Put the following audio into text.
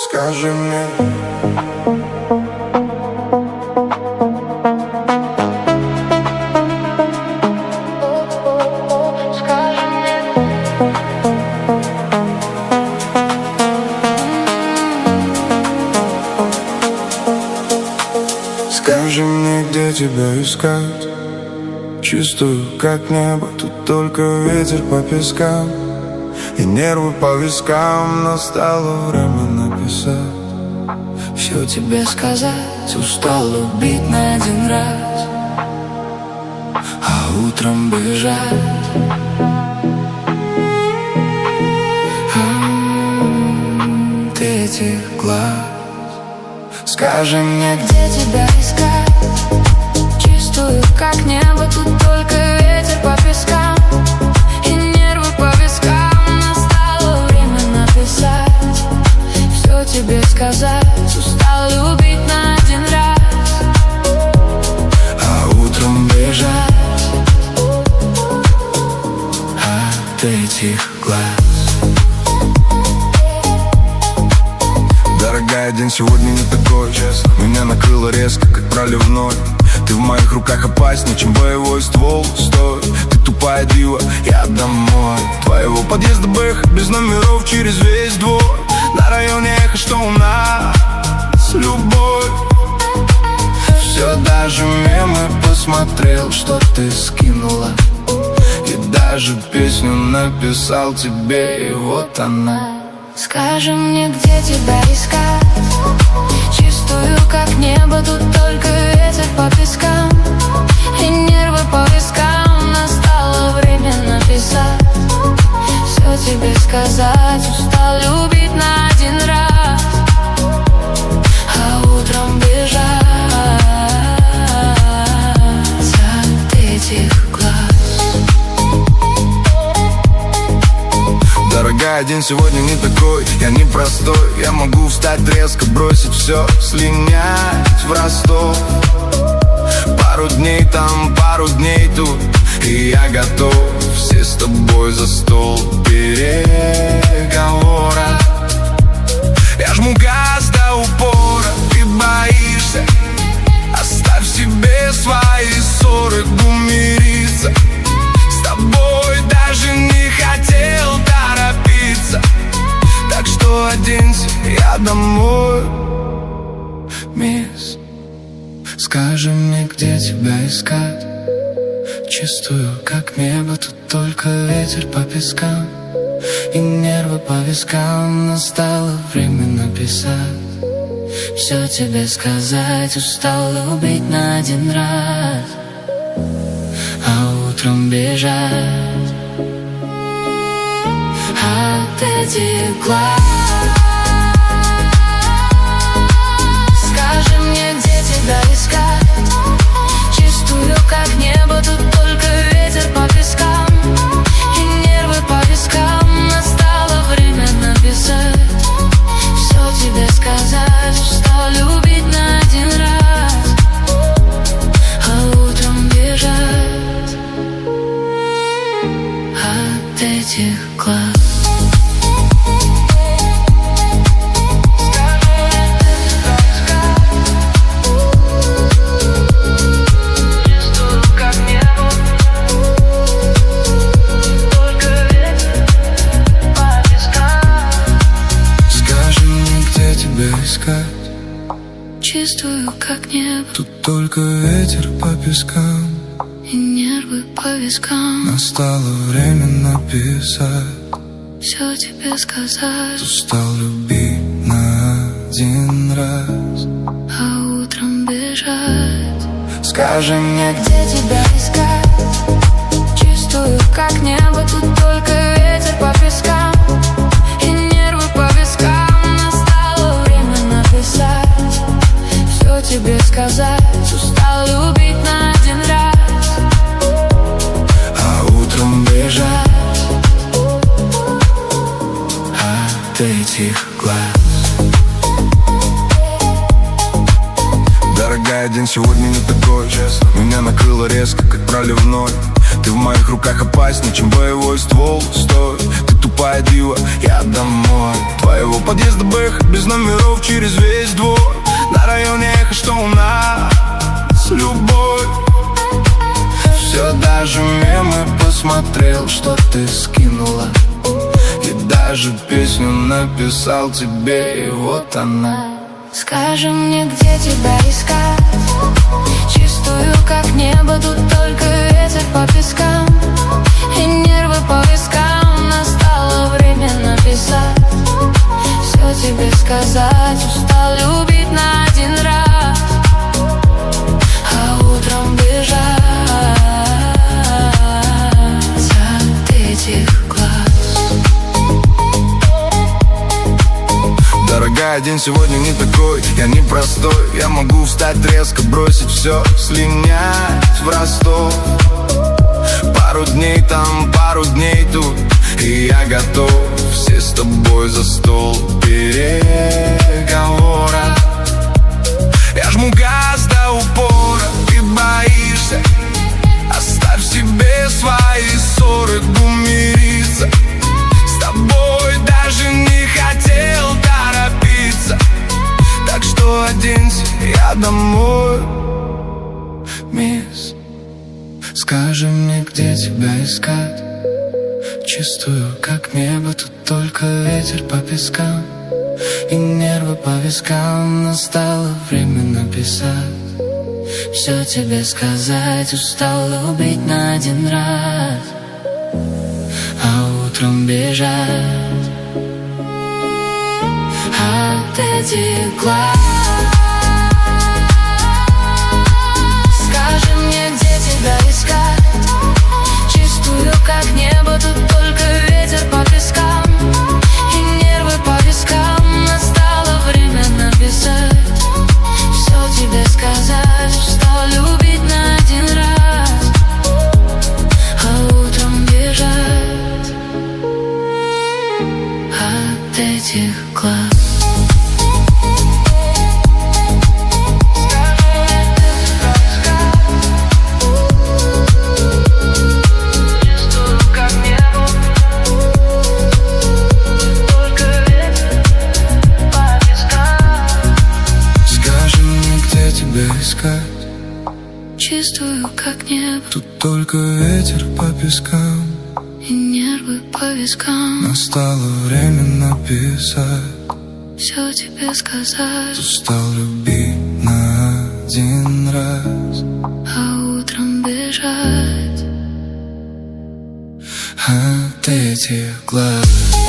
Скажи мне, скажи мне, где тебя искать. Чувствую, как небо, тут только ветер по пескам и нервы по вискам. Настало время написать, все тебе сказать. Устал любить на один раз, а утром бежать. Ты этих глаз. Скажи мне, где тебя искать. Чувствую, как небо, тут только ветер по пескам и нервы по вискам. Настало время написать, все тебе сказать. Устал любить на один раз, а утром бежать от этих глаз. Дорогая, день сегодня не такой, честно. Меня накрыло резко, как проливной. Ты в моих руках опаснее, чем боевой ствол. Стой, ты тупая дива, я домой. Твоего подъезда бэх, без номеров через весь двор. На районе эхо, что у нас любовь. Все, даже мемы посмотрел, что ты скинула. И даже песню написал тебе, и вот она. Скажи мне, где тебя искать. Чувствую, как небо, тут только ветер по пескам и нервы по вискам. Настало время написать, все тебе сказать. Устал любить на один раз, а утром бежать от этих глаз. Дорогая, день сегодня не такой, я не простой. Я могу встать резко, бросить все, слинять в Ростов. Пару дней там, пару дней тут, и я готов. Все с тобой за стол переговора. Я жму газ до упора, ты боишься. Оставь себе свои ссоры, мириться. С тобой даже не хотел торопиться. Так что оденься, я домой. Мисс, скажи мне, где тебя искать. Чувствую, как небо, тут только ветер по пескам и нервы по вискам. Настало время написать, все тебе сказать. Устал любить на один раз, а утром бежать от этих глаз. Скажи мне, где тебя искать. Чувствую, как небо, тут только ветер по пескам и нервы по вискам. Настало время написать, все тебе сказать. Устал любить на один раз, а утром бежать от этих глаз. Чувствую, как небо, тут только ветер по пескам и нервы по вискам. Настало время написать, все тебе сказать. Устал любить на один раз, а утром бежать. Скажи мне, где тебя искать. Чувствую, как небо, тут только ветер по пескам и нервы по вискам. Настало время написать, все тебе сказать. Устал любить на один раз, а утром бежать от этих глаз. Дорогая, день сегодня не такой, честно. Меня накрыло резко, как проливной. Ты в моих руках опаснее, чем боевой ствол. Стой, ты тупая дива. Я домой. Твоего подъезда Бэха без номеров через весь двор. На районе эхо, что у нас любовь. Все, даже мемы посмотрел, что ты скинула. И даже песню написал тебе, и вот она. Скажи мне, где тебя искать? Чистую, как небо, тут только ветер по пескам и нервы по вискам. Настало время написать, все тебе сказать. Устал любить на один раз, а утром бежать от этих глаз. Дорогая, день сегодня не такой, я не простой. Я могу встать резко, бросить все, слинять в Ростов. Пару дней там, пару дней тут, и я готов. Все с тобой за стол переговора. Я жму газ до упора, ты боишься. Оставь себе свои ссоры, мириться. С тобой даже не хотел торопиться. Так что оденься, я домой. Мисс, скажи мне, где тебя искать? Чистую, как небо, тут только ветер по пескам и нервы по вискам. Настало время написать, все тебе сказать. Устал любить на один раз, а утром бежать от этих глаз. Скажи мне, где тебя искать? Чистую, как небо, тут только ветер по пескам и нервы по вискам. Настало время написать, все тебе сказать. Устал любить на один раз, а утром бежать от этих глаз. Чистую, как небо, тут только ветер по пескам и нервы по вискам. Настало время написать, все тебе сказать. устал любить на один раз, А утром бежать от этих глаз.